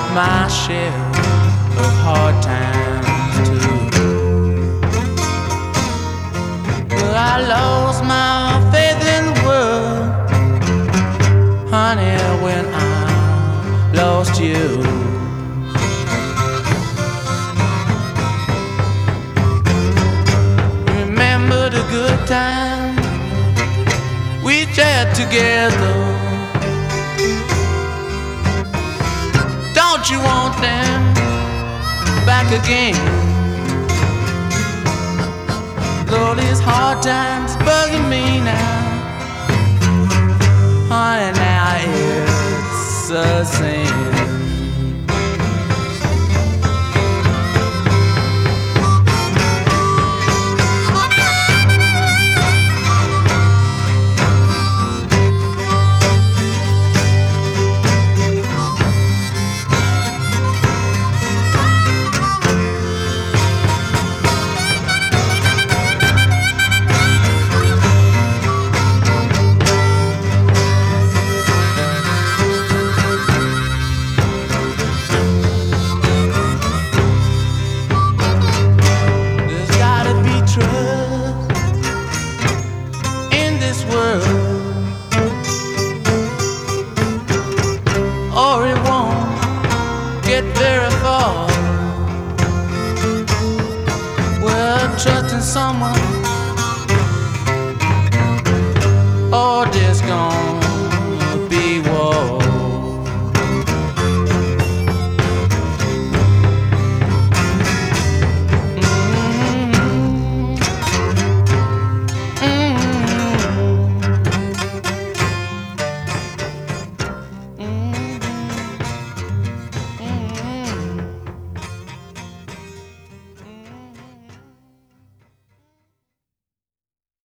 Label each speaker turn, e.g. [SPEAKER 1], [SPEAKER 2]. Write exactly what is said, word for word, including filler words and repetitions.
[SPEAKER 1] my share of hard times too. But I lost my faith in the world, honey, when I lost you. Remember the good times we shared together. Don't you want them back again? Though these hard times